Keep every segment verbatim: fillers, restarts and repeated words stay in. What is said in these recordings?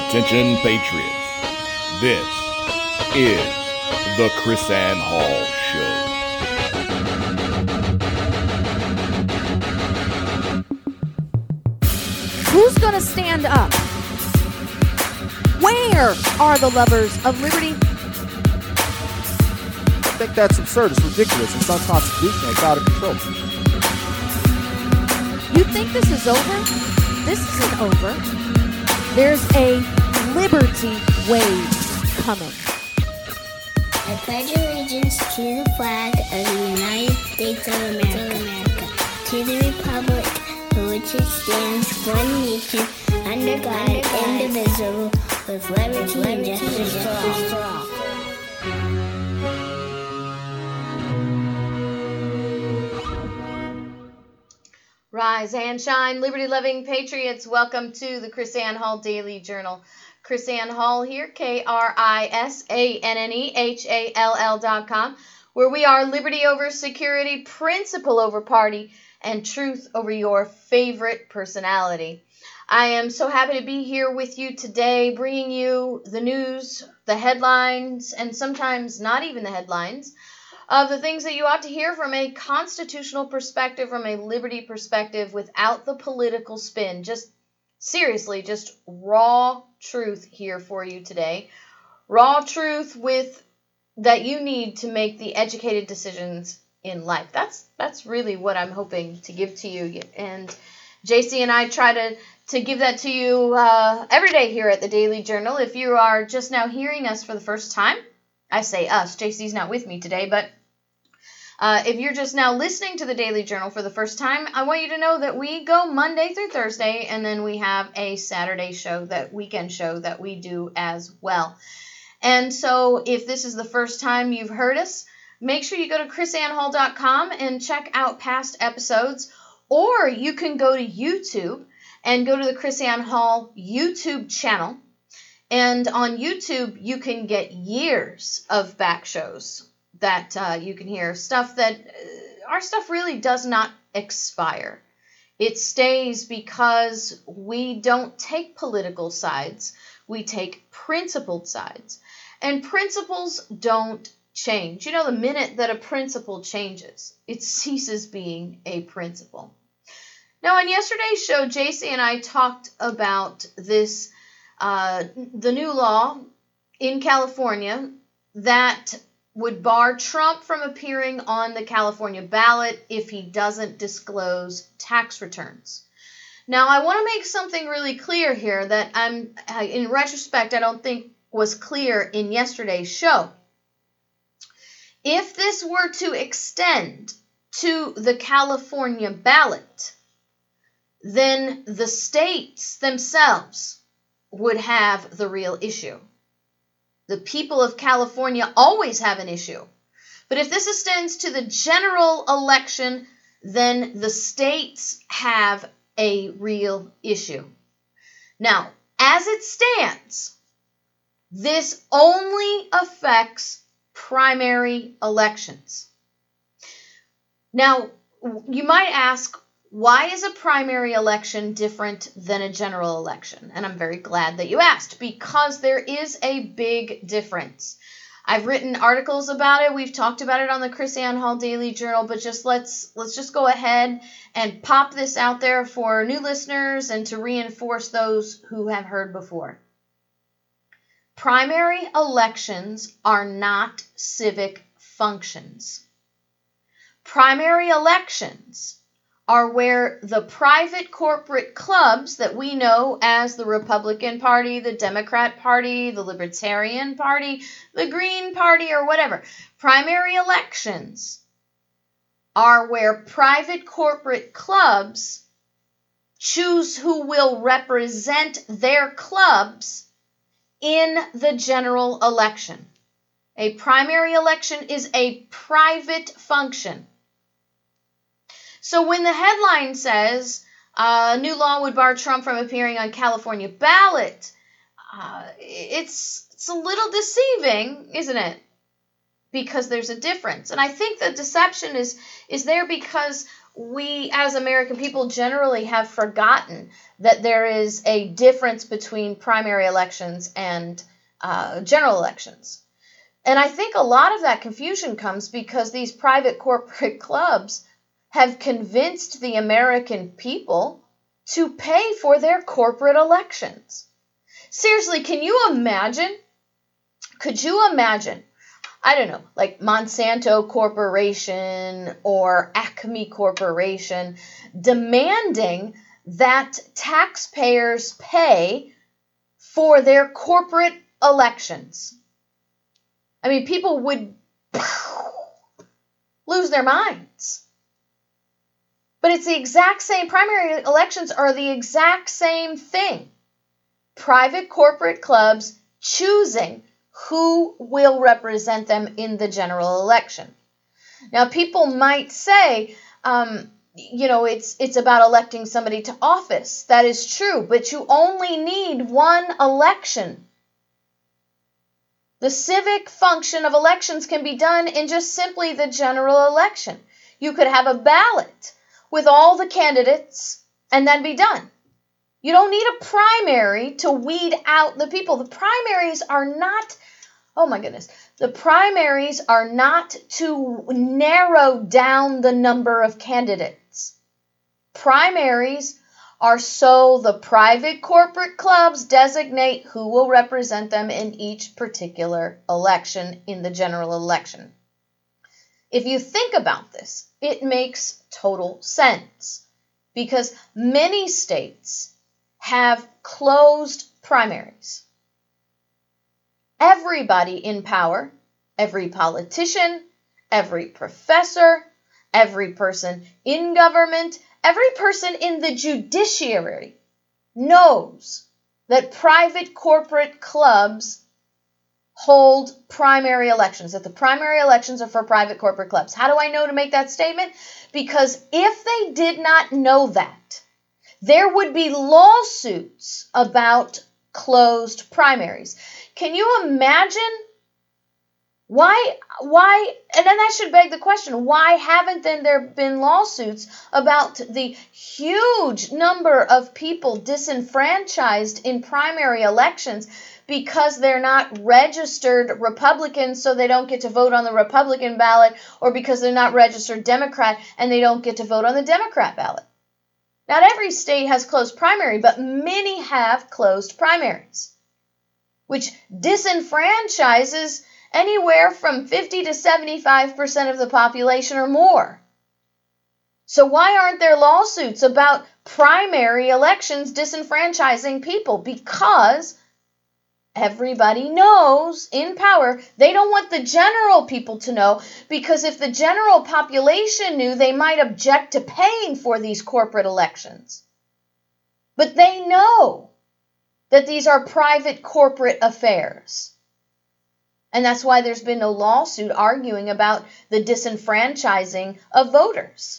Attention Patriots, this is the KrisAnne Hall Show. Who's gonna stand up? Where are the lovers of liberty? I think that's absurd. It's ridiculous. It's unconstitutional. It's out of control. You think this is over? This isn't over. There's a liberty wave coming. I pledge allegiance to the flag of the United States of America, to the republic for which it stands, one nation, under God, indivisible, with liberty and justice for all. Rise and shine, liberty-loving patriots. Welcome to the KrisAnne Hall Daily Journal. KrisAnne Hall here, K R I S A N N E H A L L dot com, where we are liberty over security, principle over party, and truth over your favorite personality. I am so happy to be here with you today, bringing you the news, the headlines, and sometimes not even the headlines, of the things that you ought to hear from a constitutional perspective, from a liberty perspective, without the political spin. Just seriously, just raw truth here for you today. Raw truth with that you need to make the educated decisions in life. That's that's really what I'm hoping to give to you. And J C and I try to, to give that to you uh, every day here at the Daily Journal. If you are just now hearing us for the first time, I say us, J C's not with me today, but uh, if you're just now listening to the Daily Journal for the first time, I want you to know that we go Monday through Thursday, and then we have a Saturday show, that weekend show that we do as well. And so if this is the first time you've heard us, make sure you go to Kris Anne Hall dot com and check out past episodes, or you can go to YouTube and go to the KrisAnne Hall YouTube channel. And on YouTube, you can get years of back shows that uh, you can hear. Stuff that, uh, our stuff really does not expire. It stays because we don't take political sides. We take principled sides. And principles don't change. You know, the minute that a principle changes, it ceases being a principle. Now, on yesterday's show, J C and I talked about this Uh, the new law in California that would bar Trump from appearing on the California ballot if he doesn't disclose tax returns. Now, I want to make something really clear here that I'm, in retrospect, I don't think was clear in yesterday's show. If this were to extend to the California ballot, then the states themselves would have the real issue. The people of California always have an issue. But if this extends to the general election, then the states have a real issue. Now, as it stands, this only affects primary elections. Now, you might ask, why is a primary election different than a general election? And I'm very glad that you asked, because there is a big difference. I've written articles about it. We've talked about it on the KrisAnne Hall Daily Journal, but just let's let's just go ahead and pop this out there for new listeners and to reinforce those who have heard before. Primary elections are not civic functions. Primary elections are where the private corporate clubs that we know as the Republican Party, the Democrat Party, the Libertarian Party, the Green Party, or whatever, primary elections are where private corporate clubs choose who will represent their clubs in the general election. A primary election is a private function. So when the headline says uh, new law would bar Trump from appearing on California ballot, uh, it's it's a little deceiving, isn't it? Because there's a difference. And I think the deception is is there because we as American people generally have forgotten that there is a difference between primary elections and uh, general elections. And I think a lot of that confusion comes because these private corporate clubs have convinced the American people to pay for their corporate elections. Seriously, can you imagine? Could you imagine, I don't know, like Monsanto Corporation or Acme Corporation demanding that taxpayers pay for their corporate elections? I mean, people would lose their minds. But it's the exact same, primary elections are the exact same thing. Private corporate clubs choosing who will represent them in the general election. Now, people might say, um, you know, it's it's about electing somebody to office. That is true, but you only need one election. The civic function of elections can be done in just simply the general election. You could have a ballot with all the candidates and then be done. You don't need a primary to weed out the people. The primaries are not, oh my goodness, the primaries are not to narrow down the number of candidates. Primaries are so the private corporate clubs designate who will represent them in each particular election in the general election. If you think about this, it makes total sense because many states have closed primaries. Everybody in power, every politician, every professor, every person in government, every person in the judiciary knows that private corporate clubs hold primary elections, that the primary elections are for private corporate clubs. How do I know to make that statement? Because if they did not know that, there would be lawsuits about closed primaries. Can you imagine why, why, and then that should beg the question, why haven't then there been lawsuits about the huge number of people disenfranchised in primary elections because they're not registered Republicans, so they don't get to vote on the Republican ballot, or because they're not registered Democrat and they don't get to vote on the Democrat ballot? Not every state has closed primary, but many have closed primaries, which disenfranchises anywhere from fifty to seventy-five percent of the population or more. So why aren't there lawsuits about primary elections disenfranchising people? Because everybody knows in power, they don't want the general people to know, because if the general population knew, they might object to paying for these corporate elections. But they know that these are private corporate affairs. And that's why there's been no lawsuit arguing about the disenfranchising of voters.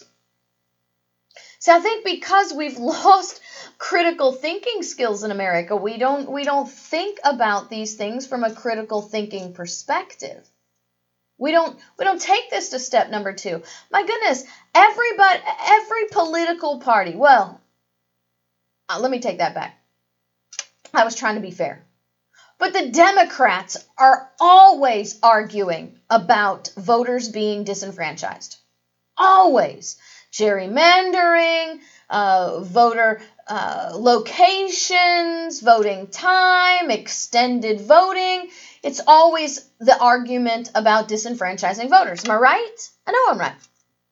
So I think because we've lost critical thinking skills in America, we don't we don't think about these things from a critical thinking perspective. We don't we don't take this to step number two. My goodness, everybody, every political party. Well, uh, let me take that back. I was trying to be fair. But the Democrats are always arguing about voters being disenfranchised. Always. Gerrymandering, uh, voter uh, locations, voting time, extended voting. It's always the argument about disenfranchising voters. Am I right? I know I'm right.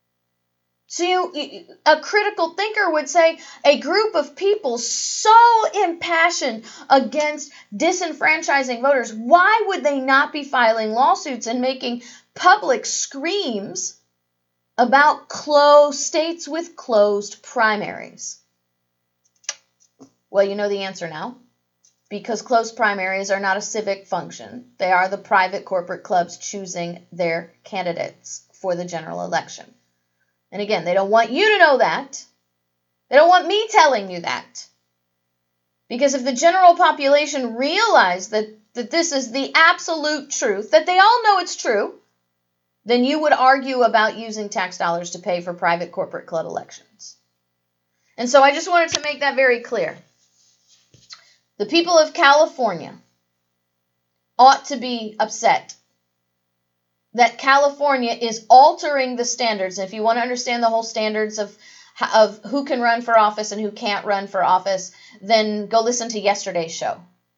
So you, a critical thinker would say a group of people so impassioned against disenfranchising voters, why would they not be filing lawsuits and making public screams about closed states with closed primaries? Well, you know the answer now. Because closed primaries are not a civic function. They are the private corporate clubs choosing their candidates for the general election. And again, they don't want you to know that. They don't want me telling you that. Because if the general population realized that, that this is the absolute truth, that they all know it's true, then you would argue about using tax dollars to pay for private corporate club elections. And so I just wanted to make that very clear. The people of California ought to be upset that California is altering the standards. If you want to understand the whole standards of, of who can run for office and who can't run for office, then go listen to yesterday's show.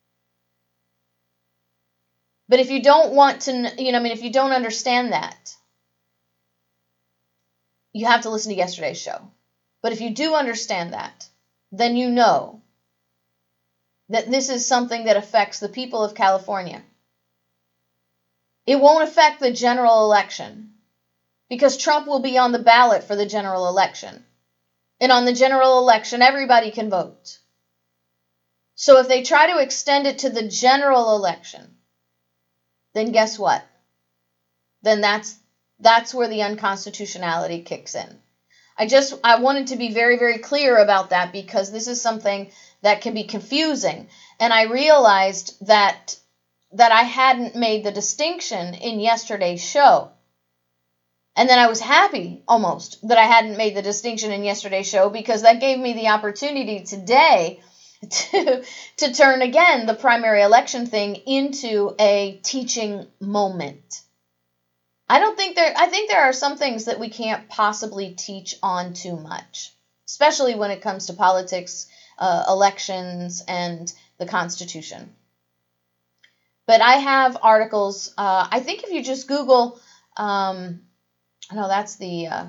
But if you don't want to, you know, I mean, if you don't understand that, you have to listen to yesterday's show. But if you do understand that, then you know that this is something that affects the people of California. It won't affect the general election because Trump will be on the ballot for the general election. And on the general election, everybody can vote. So if they try to extend it to the general election, then guess what? Then that's that's where the unconstitutionality kicks in. I just I wanted to be very, very clear about that because this is something that can be confusing. And I realized that that I hadn't made the distinction in yesterday's show. And then I was happy almost that I hadn't made the distinction in yesterday's show because that gave me the opportunity today to, to turn again the primary election thing into a teaching moment. I don't think there, I think there are some things that we can't possibly teach on too much, especially when it comes to politics, uh, elections, and the Constitution. But I have articles, uh, I think if you just Google, um, no, that's the, uh,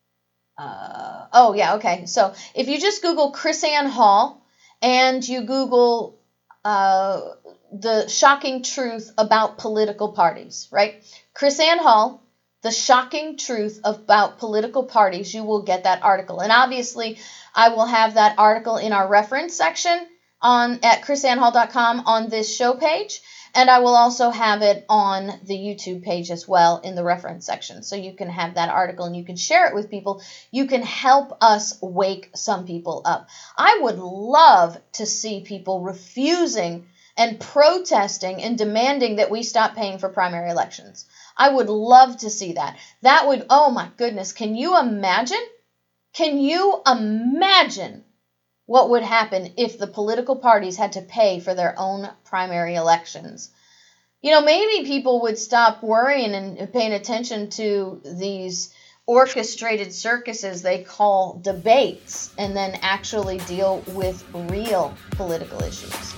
uh, oh yeah, okay. So if you just Google KrisAnne Hall and you Google uh, the shocking truth about political parties, right? KrisAnne Hall, the shocking truth about political parties, you will get that article. And obviously I will have that article in our reference section on at kris anne hall dot com on this show page. And I will also have it on the YouTube page as well in the reference section. So you can have that article and you can share it with people. You can help us wake some people up. I would love to see people refusing and protesting and demanding that we stop paying for primary elections. I would love to see that. That would, oh my goodness, can you imagine? Can you imagine what would happen if the political parties had to pay for their own primary elections? You know, maybe people would stop worrying and paying attention to these orchestrated circuses they call debates and then actually deal with real political issues.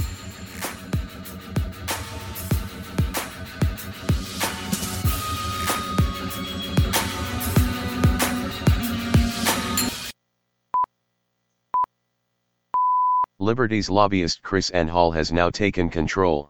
Liberty's lobbyist KrisAnne Hall has now taken control.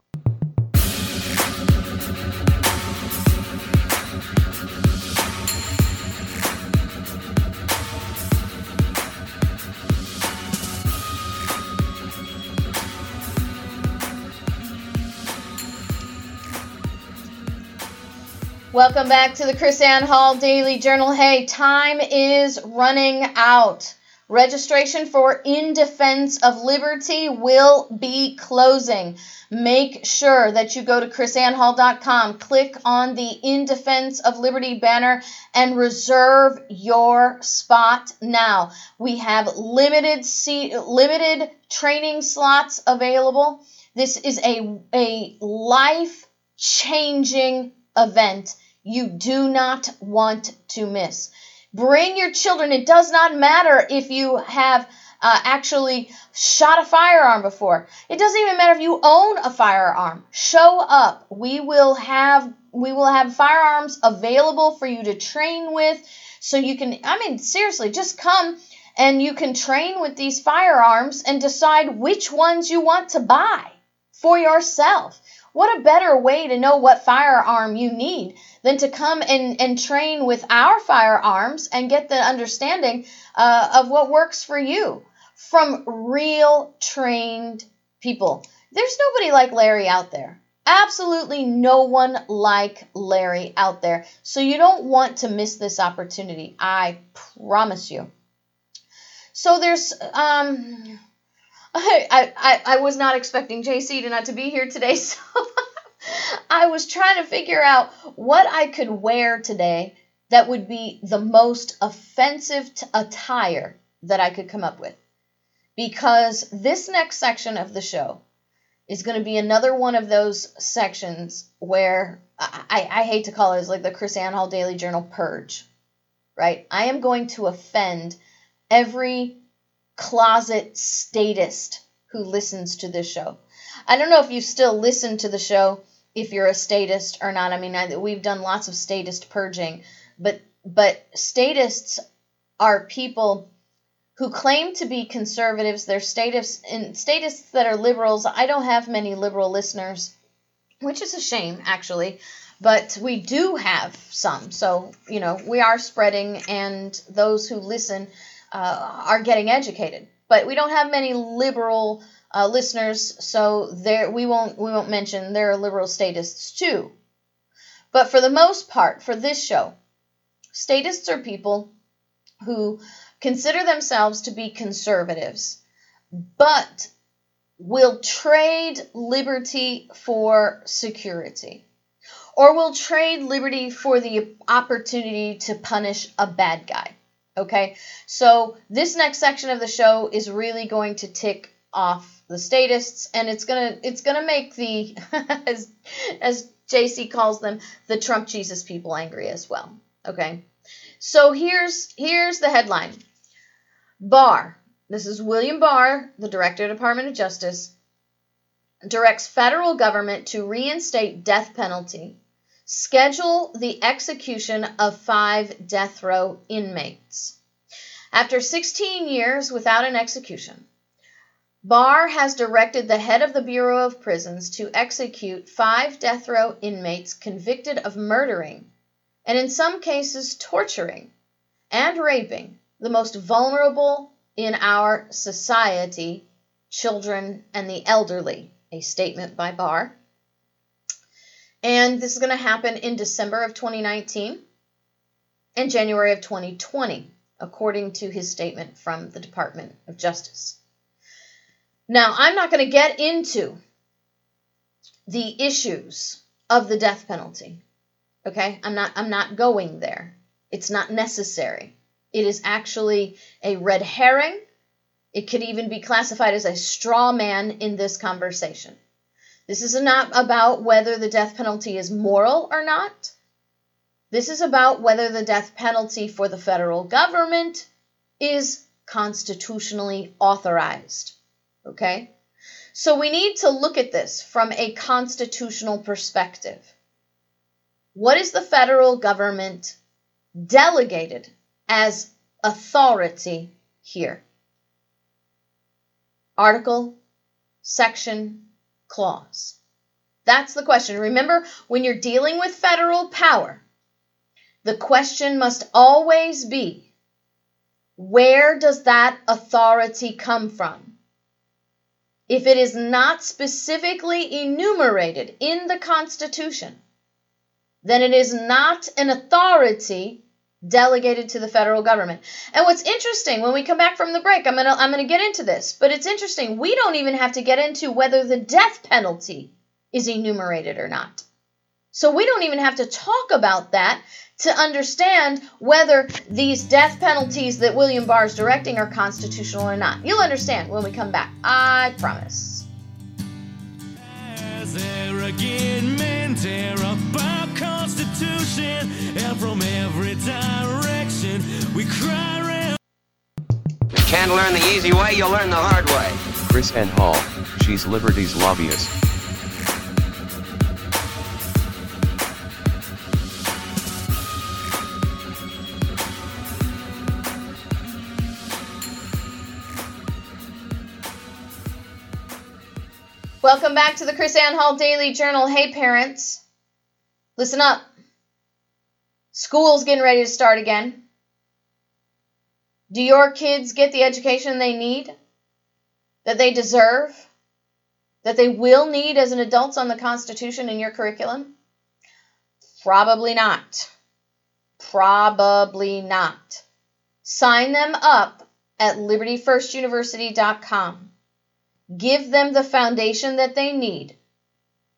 Welcome back to the KrisAnne Hall Daily Journal. Hey, time is running out. Registration for In Defense of Liberty will be closing. Make sure that you go to kris anne hall dot com, click on the In Defense of Liberty banner, and reserve your spot now. We have limited seat, limited training slots available. This is a, a life-changing event you do not want to miss. Bring your children. It does not matter if you have uh, actually shot a firearm before. It doesn't even matter if you own a firearm. Show up. We will have we will have firearms available for you to train with. So you can, I mean, seriously, just come and you can train with these firearms and decide which ones you want to buy for yourself. What a better way to know what firearm you need than to come and, and train with our firearms and get the understanding uh, of what works for you from real trained people. There's nobody like Larry out there. Absolutely no one like Larry out there. So you don't want to miss this opportunity. I promise you. So there's... um. I, I, I was not expecting J C to not to be here today, so I was trying to figure out what I could wear today that would be the most offensive t- attire that I could come up with. Because this next section of the show is going to be another one of those sections where I, I, I hate to call it, it's like the Chris Ann Hall Daily Journal purge, right? I am going to offend every closet statist who listens to this show. I don't know if you still listen to the show, if you're a statist or not. I mean, I, we've done lots of statist purging, but but statists are people who claim to be conservatives. They're statists, and statists that are liberals. I don't have many liberal listeners, which is a shame, actually, but we do have some. So, you know, we are spreading, and those who listen uh, are getting educated. But we don't have many liberal uh, listeners, so there we won't we won't mention there are liberal statists too. But for the most part, for this show, statists are people who consider themselves to be conservatives, but will trade liberty for security, or will trade liberty for the opportunity to punish a bad guy. Okay, so this next section of the show is really going to tick off the statists, and it's gonna it's gonna make the as as J C calls them, the Trump Jesus people angry as well. Okay, so here's here's the headline. Barr, this is William Barr, the Director of the Department of Justice, directs federal government to reinstate death penalty, schedule the execution of five death row inmates. After sixteen years without an execution, Barr has directed the head of the Bureau of Prisons to execute five death row inmates convicted of murdering, and in some cases torturing and raping, the most vulnerable in our society, children and the elderly, a statement by Barr. And this is going to happen in December of twenty nineteen and January of twenty twenty, according to his statement from the Department of Justice. Now, I'm not going to get into the issues of the death penalty. Okay? I'm not I'm not going there. It's not necessary. It is actually a red herring. It could even be classified as a straw man in this conversation. This is not about whether the death penalty is moral or not. This is about whether the death penalty for the federal government is constitutionally authorized. Okay? So we need to look at this from a constitutional perspective. What is the federal government delegated as authority here? Article, section, clause. That's the question. Remember, when you're dealing with federal power, the question must always be, where does that authority come from? If it is not specifically enumerated in the Constitution, then it is not an authority delegated to the federal government. And what's interesting, when we come back from the break, I'm gonna I'm gonna get into this, but it's interesting, we don't even have to get into whether the death penalty is enumerated or not. So we don't even have to talk about that to understand whether these death penalties that William Barr is directing are constitutional or not. You'll understand when we come back. I promise. As arrogant men tear up our Constitution, and from every direction we cry around. You can't learn the easy way, you'll learn the hard way. Chris Ann Hall, she's Liberty's lobbyist. Welcome back to the Chris Ann Hall Daily Journal. Hey parents, listen up. School's getting ready to start again. Do your kids get the education they need, that they deserve, that they will need as an adults on the Constitution in your curriculum? Probably not. Probably not. Sign them up at liberty first university dot com. Give them the foundation that they need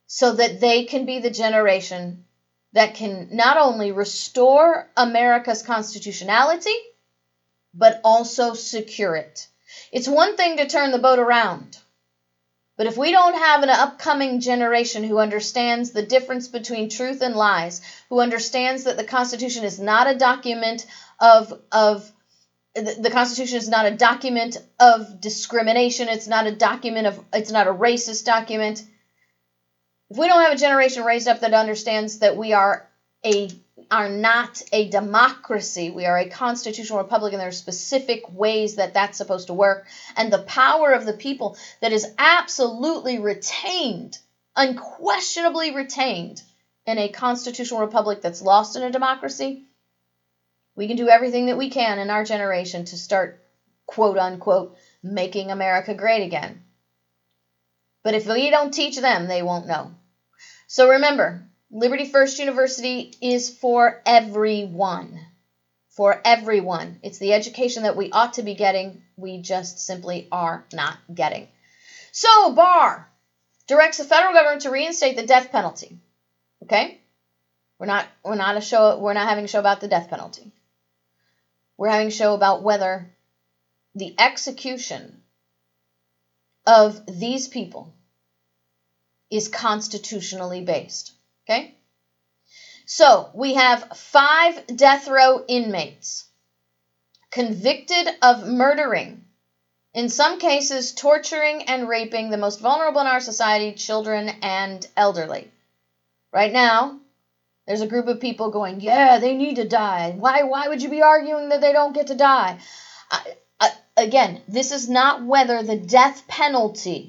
so that they can be the generation that can not only restore America's constitutionality, but also secure it. It's one thing to turn the boat around, but if we don't have an upcoming generation who understands the difference between truth and lies, who understands that the Constitution is not a document of, of the Constitution is not a document of discrimination, it's not a document of, it's not a racist document. If we don't have a generation raised up that understands that we are a are not a democracy, we are a constitutional republic, and there are specific ways that that's supposed to work, and the power of the people that is absolutely retained, unquestionably retained in a constitutional republic that's lost in a democracy, we can do everything that we can in our generation to start, quote unquote, making America great again. But if we don't teach them, they won't know. So remember, Liberty First University is for everyone. For everyone. It's the education that we ought to be getting. We just simply are not getting. So, Barr directs the federal government to reinstate the death penalty. Okay? We're not we're not a show we're not having a show about the death penalty. We're having a show about whether the execution of these people is constitutionally based. Okay? So, we have five death row inmates convicted of murdering, in some cases torturing and raping the most vulnerable in our society, children and elderly. Right now, there's a group of people going, yeah, they need to die. Why, why would you be arguing that they don't get to die? I, I, again, this is not whether the death penalty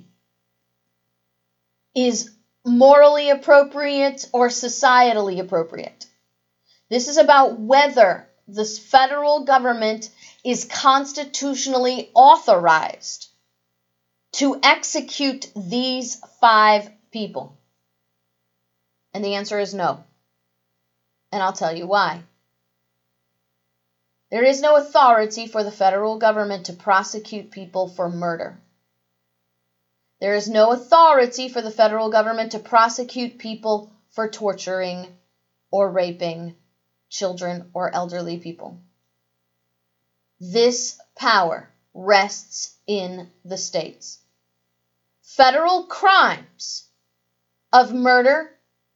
is morally appropriate or societally appropriate. This is about whether the federal government is constitutionally authorized to execute these five people. And the answer is no. And I'll tell you why. There is no authority for the federal government to prosecute people for murder. There is no authority for the federal government to prosecute people for torturing or raping children or elderly people. This power rests in the states. Federal crimes of murder,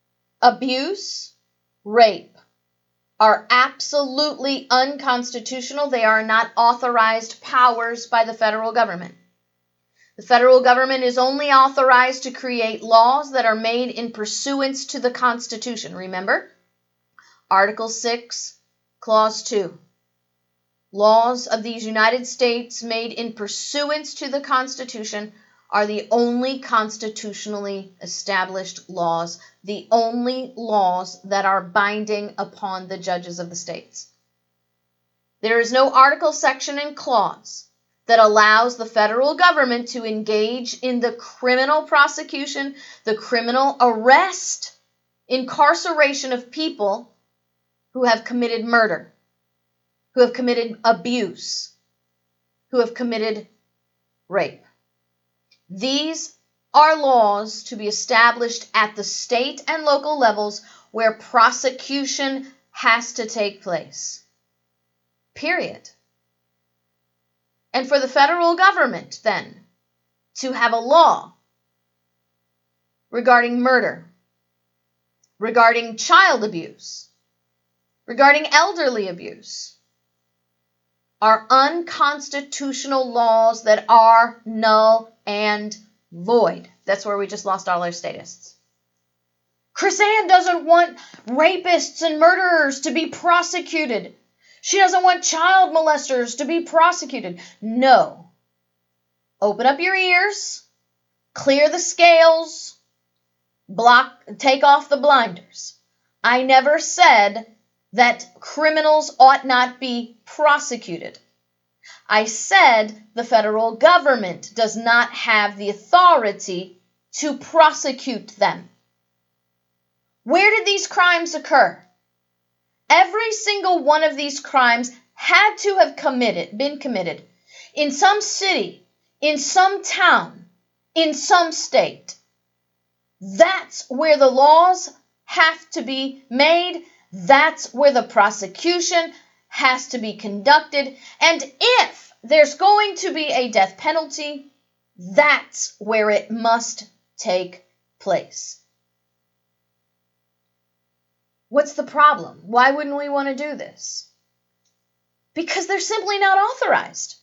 abuse, rape are absolutely unconstitutional. They are not authorized powers by the federal government. The federal government is only authorized to create laws that are made in pursuance to the Constitution. Remember, Article six, Clause two. Laws of these United States made in pursuance to the Constitution are the only constitutionally established laws, the only laws that are binding upon the judges of the states. There is no article, section, and clause that allows the federal government to engage in the criminal prosecution, the criminal arrest, incarceration of people who have committed murder, who have committed abuse, who have committed rape. These are laws to be established at the state and local levels where prosecution has to take place. Period. And for the federal government, then, to have a law regarding murder, regarding child abuse, regarding elderly abuse, are unconstitutional laws that are null and void. That's where we just lost all our statists. KrisAnne doesn't want rapists and murderers to be prosecuted. She doesn't want child molesters to be prosecuted. No. Open up your ears, clear the scales, block, take off the blinders. I never said that criminals ought not be prosecuted. I said the federal government does not have the authority to prosecute them. Where did these crimes occur? Every single one of these crimes had to have committed, been committed in some city, in some town, in some state. That's where the laws have to be made. That's where the prosecution has to be conducted. And if there's going to be a death penalty, that's where it must take place. What's the problem? Why wouldn't we want to do this? Because they're simply not authorized.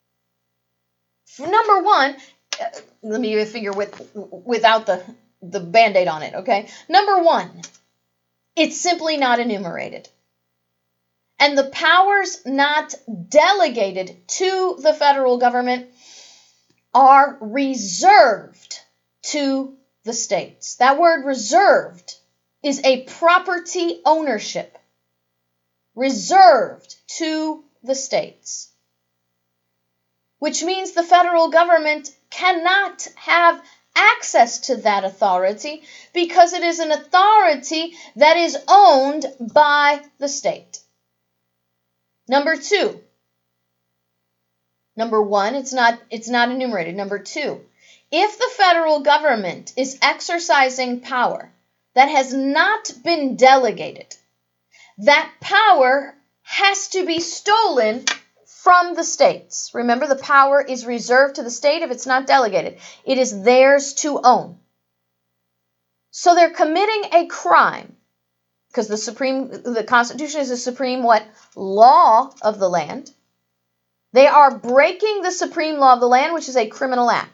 Number one, uh, let me give you a figure with, without the, the Band-Aid on it, okay? Number one, it's simply not enumerated. And the powers not delegated to the federal government are reserved to the states. That word reserved is a property ownership. Reserved to the states. Which means the federal government cannot have access to that authority because it is an authority that is owned by the state. Number two. Number one, it's not, it's not enumerated. Number two, if the federal government is exercising power that has not been delegated, that power has to be stolen from the states. Remember, the power is reserved to the state if it's not delegated. It is theirs to own. So they're committing a crime because the supreme, the Constitution is the supreme what? Law of the land. They are breaking the supreme law of the land, which is a criminal act.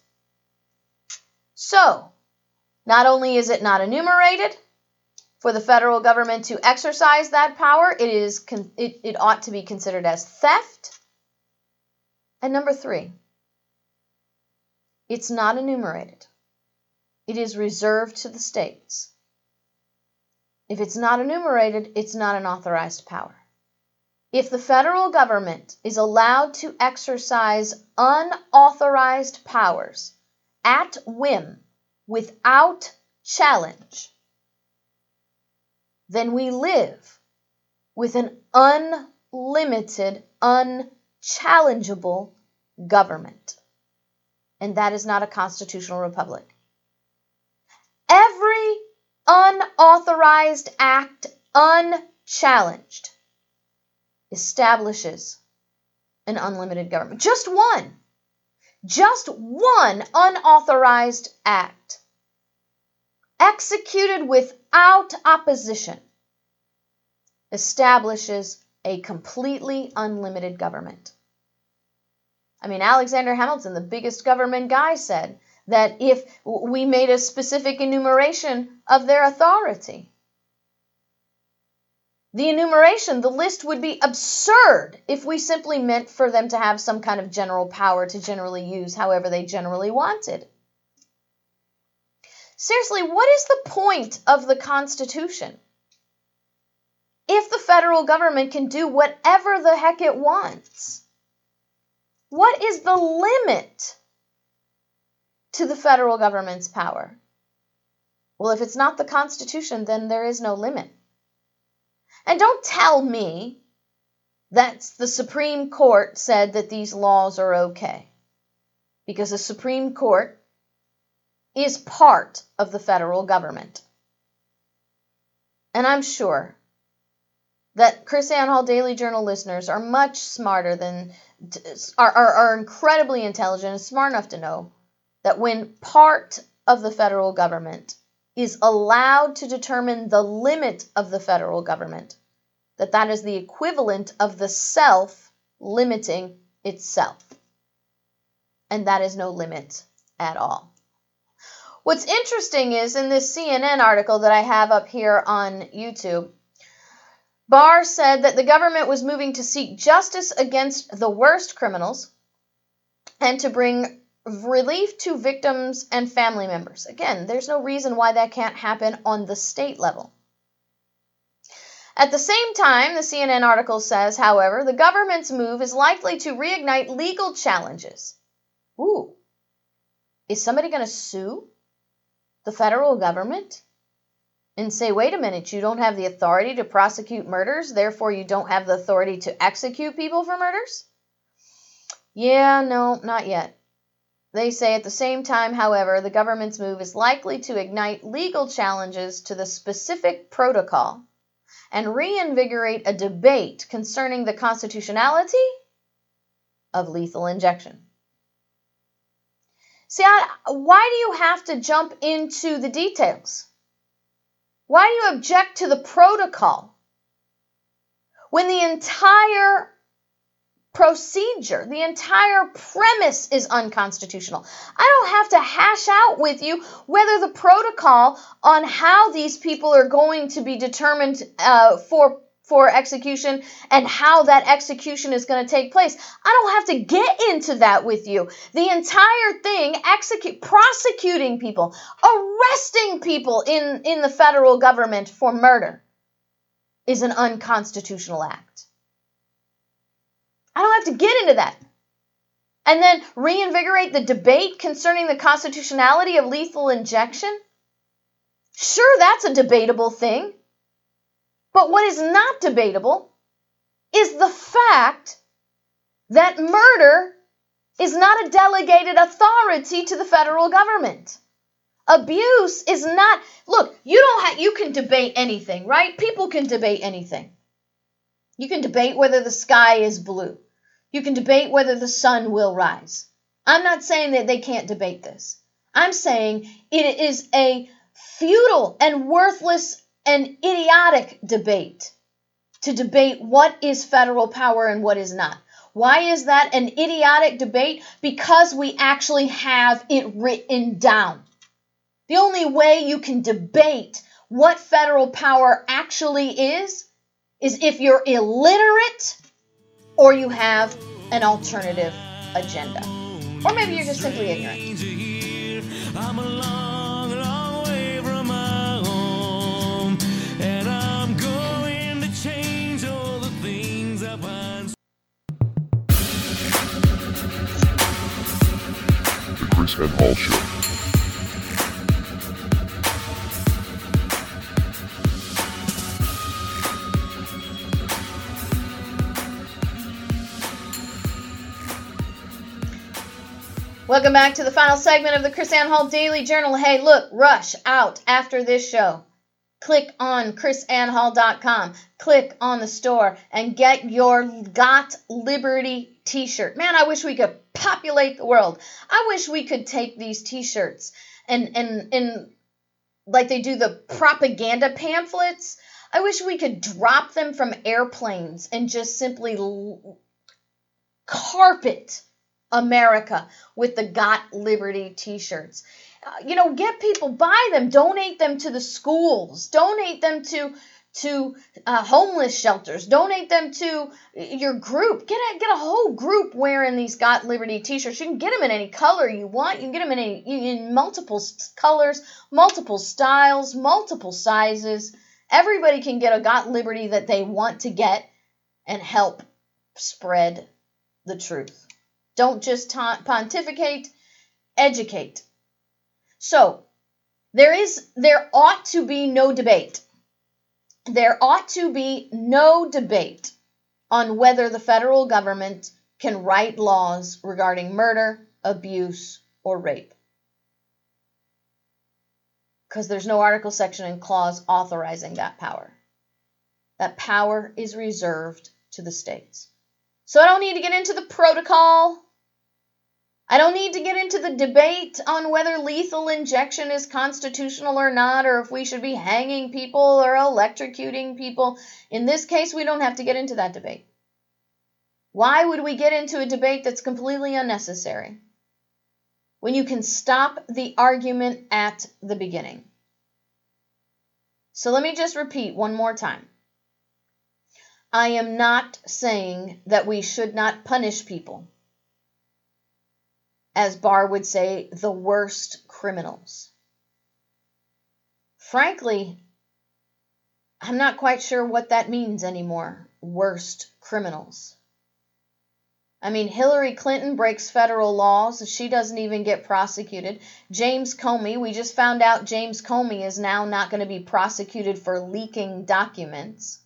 So, not only is it not enumerated for the federal government to exercise that power, it is it, it ought to be considered as theft. And number three, it's not enumerated. It is reserved to the states. If it's not enumerated, it's not an authorized power. If the federal government is allowed to exercise unauthorized powers at whim without challenge, then we live with an unlimited, unchallengeable government. And that is not a constitutional republic. Every unauthorized act, unchallenged, establishes an unlimited government. Just one. Just one unauthorized act, executed without opposition, establishes a completely unlimited government. I mean, Alexander Hamilton, the biggest government guy, said that if we made a specific enumeration of their authority, the enumeration, the list would be absurd if we simply meant for them to have some kind of general power to generally use however they generally wanted. Seriously, what is the point of the Constitution if the federal government can do whatever the heck it wants? What is the limit to the federal government's power? Well, if it's not the Constitution, then there is no limit. And don't tell me that the Supreme Court said that these laws are okay, because the Supreme Court is part of the federal government. And I'm sure that KrisAnne Hall Daily Journal listeners are much smarter than, are, are, are incredibly intelligent and smart enough to know that when part of the federal government is allowed to determine the limit of the federal government, that that is the equivalent of the self limiting itself. And that is no limit at all. What's interesting is in this C N N article that I have up here on YouTube, Barr said that the government was moving to seek justice against the worst criminals and to bring relief to victims and family members. Again, there's no reason why that can't happen on the state level. At the same time, the C N N article says, however, the government's move is likely to reignite legal challenges. Ooh, is somebody going to sue the federal government and say, wait a minute, you don't have the authority to prosecute murders, therefore you don't have the authority to execute people for murders? Yeah, no, not yet. They say at the same time, however, the government's move is likely to ignite legal challenges to the specific protocol and reinvigorate a debate concerning the constitutionality of lethal injection. See, I, why do you have to jump into the details? Why do you object to the protocol when the entire procedure, the entire premise is unconstitutional? I don't have to hash out with you whether the protocol on how these people are going to be determined uh, for for execution and how that execution is going to take place. I don't have to get into that with you. The entire thing, execute, prosecuting people, arresting people in, in the federal government for murder is an unconstitutional act. I don't have to get into that. And then reinvigorate the debate concerning the constitutionality of lethal injection? Sure, that's a debatable thing. But what is not debatable is the fact that murder is not a delegated authority to the federal government. Abuse is not, look, you don't have, you can debate anything, right? People can debate anything. You can debate whether the sky is blue. You can debate whether the sun will rise. I'm not saying that they can't debate this. I'm saying it is a futile and worthless and idiotic debate to debate what is federal power and what is not. Why is that an idiotic debate? Because we actually have it written down. The only way you can debate what federal power actually is, is if you're illiterate or you have an alternative agenda. Or maybe you're just simply ignorant. I'm a long, long way from my home, and I'm going to change all the things I find. The Chris and Hall Show. Welcome back to the final segment of the KrisAnne Hall Daily Journal. Hey, look, rush out after this show. Click on Chris Ann Hall dot com. Click on the store and get your Got Liberty t-shirt. Man, I wish we could populate the world. I wish we could take these t-shirts and, and, and like they do the propaganda pamphlets. I wish we could drop them from airplanes and just simply l- carpet America with the Got Liberty t-shirts. Uh, you know, get people, buy them, donate them to the schools, donate them to to uh, homeless shelters, donate them to your group. Get a, get a whole group wearing these Got Liberty t-shirts. You can get them in any color you want. You can get them in, any, in multiple colors, multiple styles, multiple sizes. Everybody can get a Got Liberty that they want to get and help spread the truth. Don't just pontificate, educate. So, there is, there ought to be no debate. There ought to be no debate on whether the federal government can write laws regarding murder, abuse, or rape. Because there's no article, section, and clause authorizing that power. That power is reserved to the states. So I don't need to get into the protocol. I don't need to get into the debate on whether lethal injection is constitutional or not, or if we should be hanging people or electrocuting people. In this case, we don't have to get into that debate. Why would we get into a debate that's completely unnecessary when you can stop the argument at the beginning? So let me just repeat one more time. I am not saying that we should not punish people. As Barr would say, the worst criminals. Frankly, I'm not quite sure what that means anymore, worst criminals. I mean, Hillary Clinton breaks federal laws. She doesn't even get prosecuted. James Comey, we just found out James Comey is now not going to be prosecuted for leaking documents.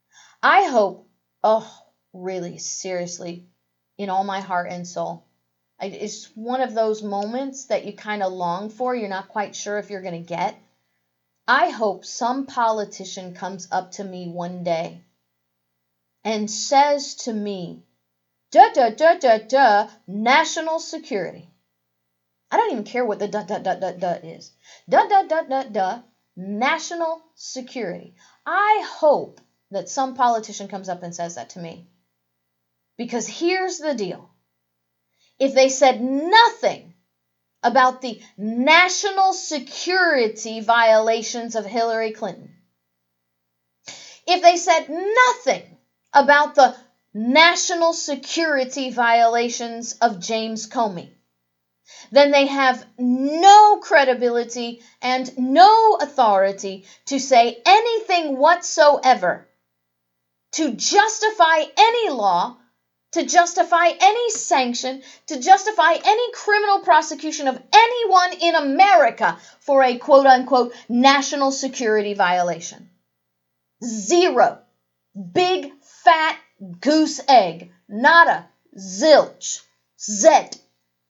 I hope, oh, really, seriously, in all my heart and soul, It's one of those moments that you kind of long for. You're not quite sure if you're going to get. I hope some politician comes up to me one day and says to me, duh, duh, duh, duh, duh, national security. I don't even care what the duh, duh, duh, duh, duh is. Duh, duh, duh, duh, duh, national security. I hope that some politician comes up and says that to me. Because here's the deal. If they said nothing about the national security violations of Hillary Clinton, if they said nothing about the national security violations of James Comey, then they have no credibility and no authority to say anything whatsoever to justify any law, to justify any sanction, to justify any criminal prosecution of anyone in America for a quote-unquote national security violation. Zero. Big fat goose egg. Nada. Zilch. Zet.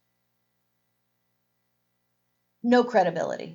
No credibility.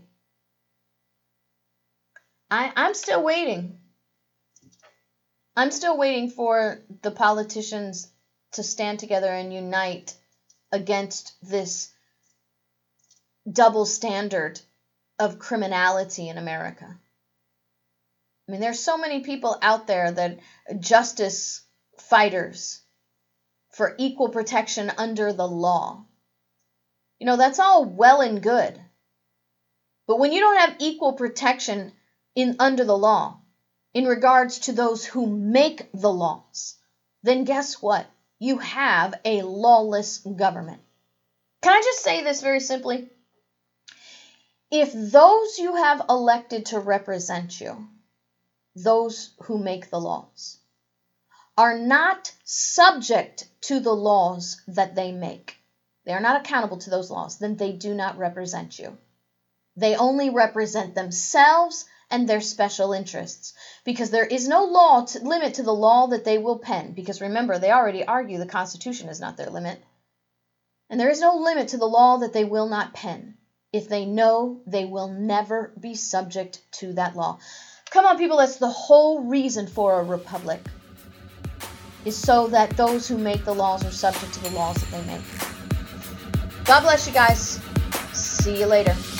I, I'm still waiting. I'm still waiting for the politicians to stand together and unite against this double standard of criminality in America. I mean, there's so many people out there that are justice fighters for equal protection under the law. You know, that's all well and good. But when you don't have equal protection in under the law in regards to those who make the laws, then guess what? You have a lawless government. Can I just say this very simply? If those you have elected to represent you, those who make the laws, are not subject to the laws that they make, they are not accountable to those laws, then they do not represent you. They only represent themselves and their special interests, because there is no law to limit to the law that they will pen, because remember, they already argue the Constitution is not their limit, and there is no limit to the law that they will not pen, if they know they will never be subject to that law. Come on, people, that's the whole reason for a republic, is so that those who make the laws are subject to the laws that they make. God bless you guys. See you later.